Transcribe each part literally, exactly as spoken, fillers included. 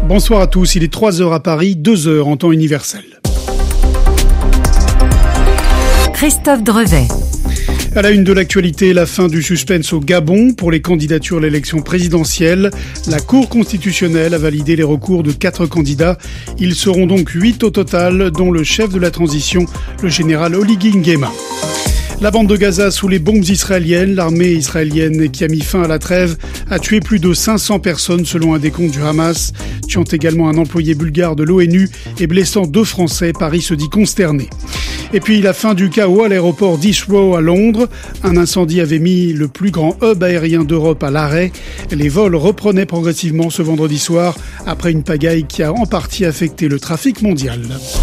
Bonsoir à tous, il est trois heures à Paris, deux heures en temps universel. Christophe Drevet. À la une de l'actualité, la fin du suspense au Gabon pour les candidatures à l'élection présidentielle. La Cour constitutionnelle a validé les recours de quatre candidats. Ils seront donc huit au total, dont le chef de la transition, le général Oligui Nguema. La bande de Gaza sous les bombes israéliennes, l'armée israélienne qui a mis fin à la trêve a tué plus de cinq cents personnes selon un décompte du Hamas, tuant également un employé bulgare de l'ONU et blessant deux Français. Paris se dit consterné. Et puis la fin du chaos à l'aéroport d'Heathrow à Londres. Un incendie avait mis le plus grand hub aérien d'Europe à l'arrêt. Les vols reprenaient progressivement ce vendredi soir après une pagaille qui a en partie affecté le trafic mondial.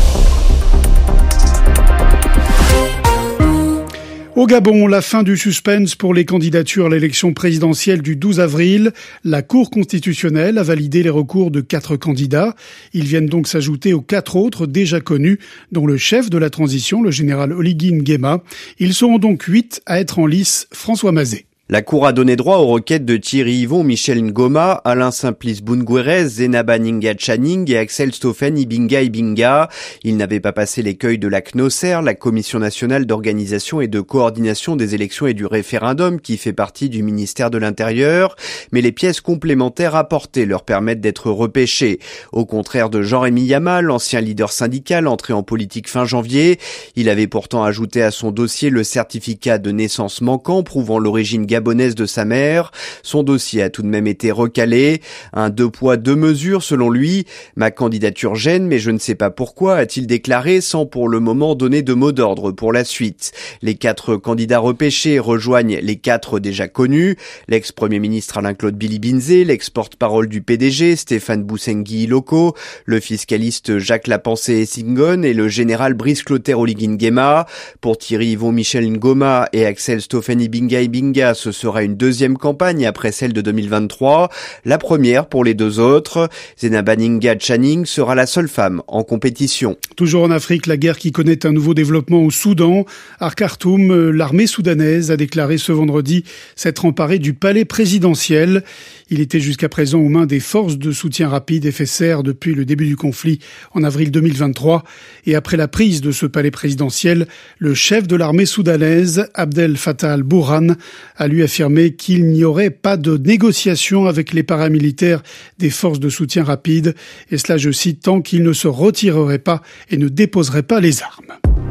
Au Gabon, la fin du suspense pour les candidatures à l'élection présidentielle du douze avril. La Cour constitutionnelle a validé les recours de quatre candidats. Ils viennent donc s'ajouter aux quatre autres déjà connus, dont le chef de la transition, le général Oligui Nguema. Ils seront donc huit à être en lice. François Mazet. La Cour a donné droit aux requêtes de Thierry Yvon, Michel Ngoma, Alain Simplice Bounguérès, Zenaba Ninga Channing et Axel Stoffen Ibinga Ibinga. Ils n'avaient pas passé l'écueil de la C N O C E R, la Commission nationale d'organisation et de coordination des élections et du référendum, qui fait partie du ministère de l'Intérieur. Mais les pièces complémentaires apportées leur permettent d'être repêchés. Au contraire de Jean-Rémy Yama, l'ancien leader syndical entré en politique fin janvier. Il avait pourtant ajouté à son dossier le certificat de naissance manquant prouvant l'origine gabonaise de sa mère. Son dossier a tout de même été recalé. Un deux poids deux mesures selon lui. Ma candidature gêne, mais je ne sais pas pourquoi, a-t-il déclaré sans pour le moment donner de mot d'ordre pour la suite. Les quatre candidats repêchés rejoignent les quatre déjà connus. L'ex-premier ministre Alain-Claude Billy-Binzé, l'ex-porte-parole du P D G Stéphane Boussengui Iloko, le fiscaliste Jacques Lapensée Essingone et le général Brice Clotaire Oligui Nguema. Pour Thierry Yvon, Michel Ngoma et Axel Stoffen Ibinga Ibinga, ce sera une deuxième campagne après celle de deux mille vingt-trois. La première pour les deux autres. Zenaba Ninga Channing sera la seule femme en compétition. Toujours en Afrique, la guerre qui connaît un nouveau développement au Soudan. À Khartoum, l'armée soudanaise a déclaré ce vendredi s'être emparée du palais présidentiel. Il était jusqu'à présent aux mains des forces de soutien rapide F S R depuis le début du conflit en avril deux mille vingt-trois. Et après la prise de ce palais présidentiel, le chef de l'armée soudanaise, Abdel Fattah al-Burhan, a lui affirmé qu'il n'y aurait pas de négociation avec les paramilitaires des forces de soutien rapide. Et cela, je cite, tant qu'ils ne se retireraient pas et ne déposeraient pas les armes.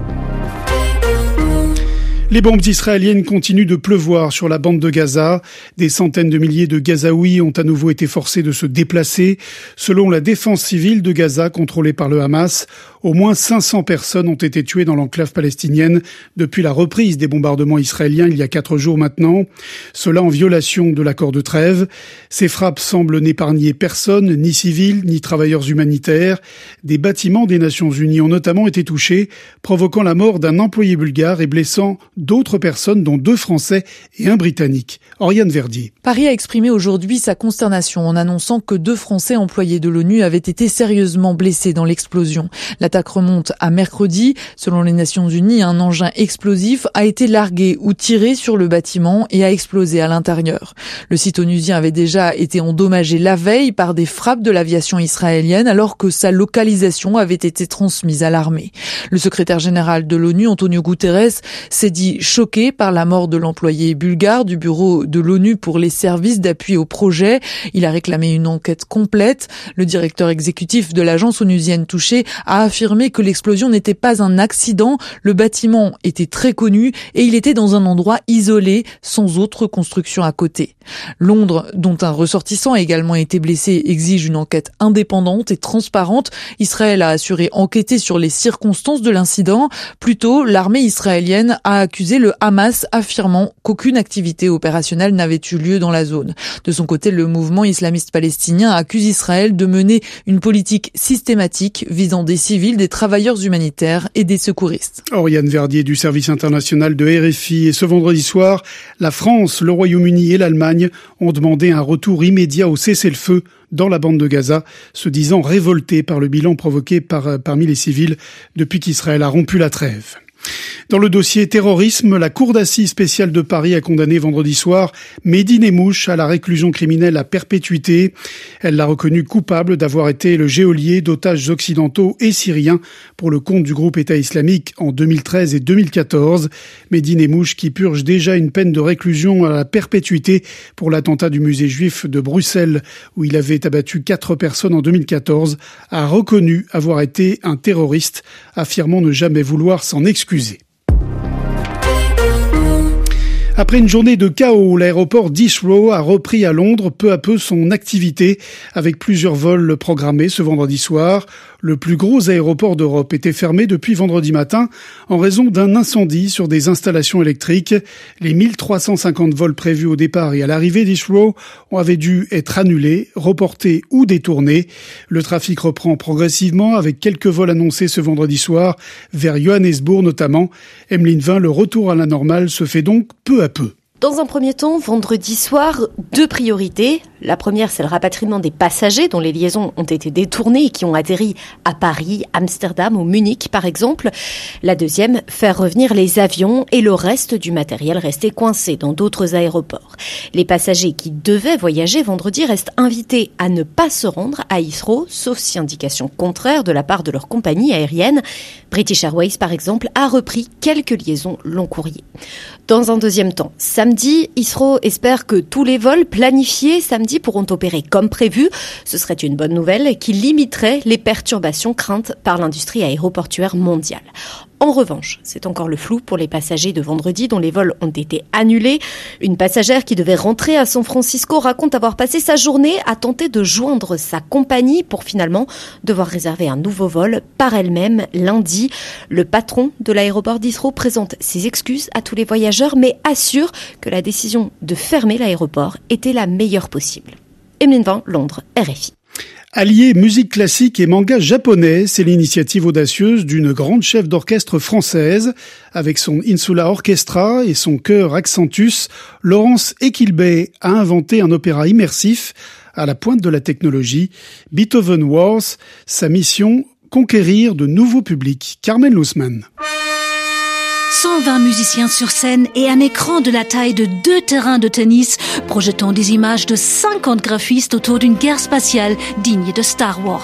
Les bombes israéliennes continuent de pleuvoir sur la bande de Gaza. Des centaines de milliers de Gazaouis ont à nouveau été forcés de se déplacer. Selon la défense civile de Gaza, contrôlée par le Hamas, au moins cinq cents personnes ont été tuées dans l'enclave palestinienne depuis la reprise des bombardements israéliens il y a quatre jours maintenant. Cela en violation de l'accord de trêve. Ces frappes semblent n'épargner personne, ni civils, ni travailleurs humanitaires. Des bâtiments des Nations Unies ont notamment été touchés, provoquant la mort d'un employé bulgare et blessant d'autres personnes, dont deux Français et un Britannique. Oriane Verdier. Paris a exprimé aujourd'hui sa consternation en annonçant que deux Français employés de l'ONU avaient été sérieusement blessés dans l'explosion. L'attaque remonte à mercredi. Selon les Nations Unies, un engin explosif a été largué ou tiré sur le bâtiment et a explosé à l'intérieur. Le site onusien avait déjà été endommagé la veille par des frappes de l'aviation israélienne alors que sa localisation avait été transmise à l'armée. Le secrétaire général de l'ONU, Antonio Guterres, s'est dit choqué par la mort de l'employé bulgare du bureau de l'ONU pour les services d'appui au projet. Il a réclamé une enquête complète. Le directeur exécutif de l'agence onusienne touchée a affirmé que l'explosion n'était pas un accident. Le bâtiment était très connu et il était dans un endroit isolé, sans autre construction à côté. Londres, dont un ressortissant a également été blessé, exige une enquête indépendante et transparente. Israël a assuré enquêter sur les circonstances de l'incident. Plus tôt, l'armée israélienne a accusé le Hamas, affirmant qu'aucune activité opérationnelle n'avait eu lieu dans la zone. De son côté, le mouvement islamiste palestinien accuse Israël de mener une politique systématique visant des civils, des travailleurs humanitaires et des secouristes. Oriane Verdier du service international de R F I. Et ce vendredi soir, la France, le Royaume-Uni et l'Allemagne ont demandé un retour immédiat au cessez-le-feu dans la bande de Gaza, se disant révoltés par le bilan provoqué par, parmi les civils depuis qu'Israël a rompu la trêve. Dans le dossier terrorisme, la Cour d'assises spéciale de Paris a condamné vendredi soir Mehdi Nemmouche à la réclusion criminelle à perpétuité. Elle l'a reconnu coupable d'avoir été le geôlier d'otages occidentaux et syriens pour le compte du groupe État islamique en deux mille treize et deux mille quatorze. Mehdi Nemmouche, qui purge déjà une peine de réclusion à la perpétuité pour l'attentat du musée juif de Bruxelles où il avait abattu quatre personnes en deux mille quatorze, a reconnu avoir été un terroriste, affirmant ne jamais vouloir s'en excuser. Après une journée de chaos, l'aéroport d'Heathrow a repris à Londres peu à peu son activité avec plusieurs vols programmés ce vendredi soir. Le plus gros aéroport d'Europe était fermé depuis vendredi matin en raison d'un incendie sur des installations électriques. Les mille trois cent cinquante vols prévus au départ et à l'arrivée d'Heathrow avaient dû être annulés, reportés ou détournés. Le trafic reprend progressivement avec quelques vols annoncés ce vendredi soir vers Johannesburg notamment. Emeline Vin, le retour à la normale se fait donc peu à peu. Dans un premier temps, vendredi soir, deux priorités. La première, c'est le rapatriement des passagers dont les liaisons ont été détournées et qui ont atterri à Paris, Amsterdam ou Munich, par exemple. La deuxième, faire revenir les avions et le reste du matériel resté coincé dans d'autres aéroports. Les passagers qui devaient voyager vendredi restent invités à ne pas se rendre à Heathrow, sauf si indication contraire de la part de leur compagnie aérienne. British Airways, par exemple, a repris quelques liaisons long courrier. Dans un deuxième temps, samedi, Heathrow espère que tous les vols planifiés samedi pourront opérer comme prévu. Ce serait une bonne nouvelle qui limiterait les perturbations craintes par l'industrie aéroportuaire mondiale. En revanche, c'est encore le flou pour les passagers de vendredi dont les vols ont été annulés. Une passagère qui devait rentrer à San Francisco raconte avoir passé sa journée à tenter de joindre sa compagnie pour finalement devoir réserver un nouveau vol par elle-même lundi. Le patron de l'aéroport d'Heathrow présente ses excuses à tous les voyageurs mais assure que la décision de fermer l'aéroport était la meilleure possible. Emeline Vin, Londres, R F I. Allier musique classique et manga japonais, c'est l'initiative audacieuse d'une grande chef d'orchestre française. Avec son Insula Orchestra et son chœur Accentus, Laurence Equilbey a inventé un opéra immersif à la pointe de la technologie. Beethoven Wars, sa mission, conquérir de nouveaux publics. Carmen Lusman. cent vingt musiciens sur scène et un écran de la taille de deux terrains de tennis, projetant des images de cinquante graphistes autour d'une guerre spatiale digne de Star Wars.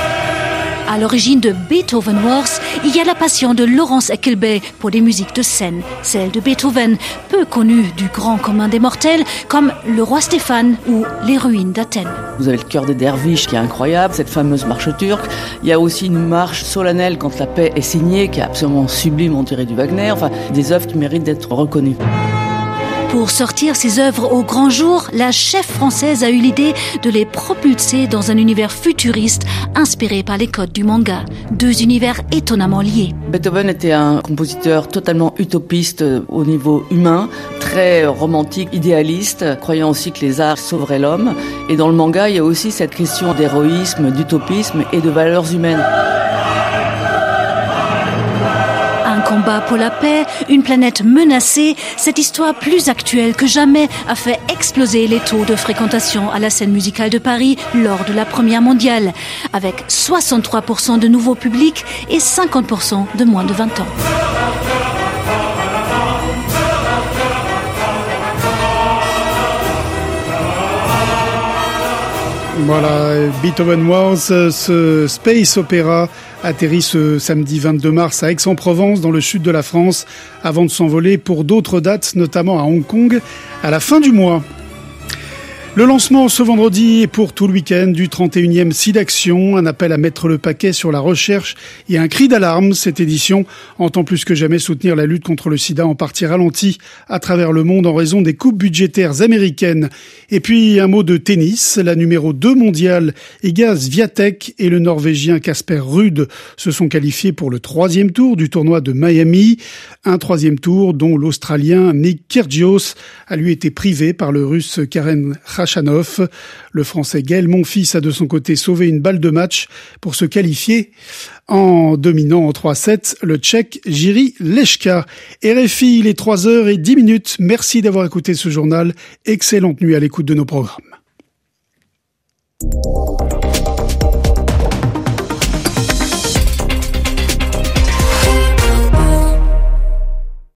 À l'origine de Beethoven Wars, il y a la passion de Laurence Equilbey pour des musiques de scène, celle de Beethoven, peu connue du grand commun des mortels, comme Le Roi Stéphane ou Les Ruines d'Athènes. Vous avez le chœur des derviches qui est incroyable, cette fameuse marche turque. Il y a aussi une marche solennelle quand la paix est signée, qui est absolument sublime, on dirait du Wagner. Enfin, des œuvres qui méritent d'être reconnues. Pour sortir ses œuvres au grand jour, la chef française a eu l'idée de les propulser dans un univers futuriste inspiré par les codes du manga. Deux univers étonnamment liés. Beethoven était un compositeur totalement utopiste au niveau humain, très romantique, idéaliste, croyant aussi que les arts sauveraient l'homme. Et dans le manga, il y a aussi cette question d'héroïsme, d'utopisme et de valeurs humaines. Un combat pour la paix, une planète menacée, cette histoire plus actuelle que jamais a fait exploser les taux de fréquentation à la scène musicale de Paris lors de la Première mondiale, avec soixante-trois pour cent de nouveaux publics et cinquante pour cent de moins de vingt ans. Voilà, Beethoven Wars, ce space opéra atterrit ce samedi vingt-deux mars à Aix-en-Provence, dans le sud de la France, avant de s'envoler pour d'autres dates, notamment à Hong Kong, à la fin du mois. Le lancement ce vendredi et pour tout le week-end du trente et unième SIDAction, un appel à mettre le paquet sur la recherche et un cri d'alarme. Cette édition entend plus que jamais soutenir la lutte contre le sida en partie ralentie à travers le monde en raison des coupes budgétaires américaines. Et puis un mot de tennis, la numéro deux mondiale Iga Swiatek et le Norvégien Casper Ruud se sont qualifiés pour le troisième tour du tournoi de Miami. Un troisième tour dont l'Australien Nick Kyrgios a lui été privé par le Russe Karen Khachanov. Le Français Gaël Monfils a de son côté sauvé une balle de match pour se qualifier en dominant en trois sept le Tchèque Jiří Leška. R F I, il est trois heures dix minutes. Merci d'avoir écouté ce journal. Excellente nuit à l'écoute de nos programmes.